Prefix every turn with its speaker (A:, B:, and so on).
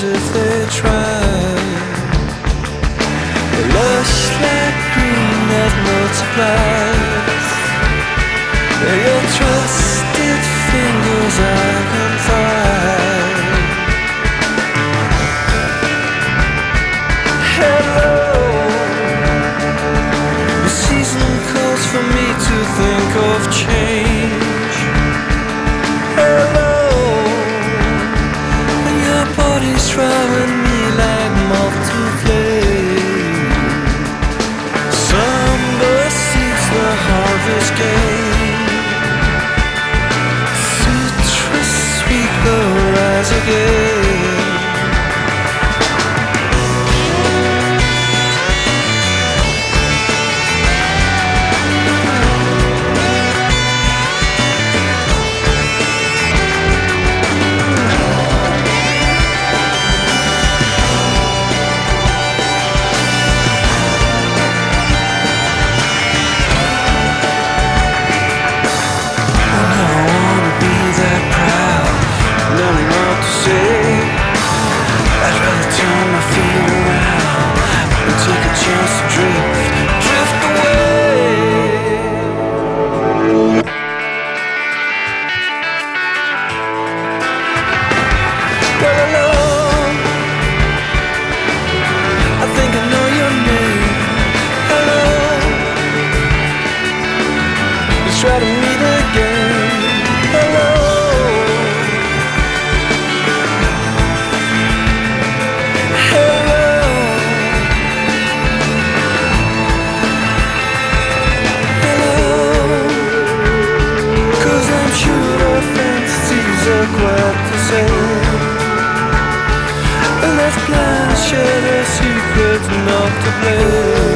A: if they tried. Lush like green that multiplies. Your trusted fingers I confide. Hello, the season calls for me to think of change. Hello, and your body's drawing me like moth to flame. Summer seeds the harvest game. Citrus sweet will rise again. Try to meet again. Hello, hello, hello. 'Cause I'm sure our fantasies are quite the same. And let's plan, share their secrets, not to blame.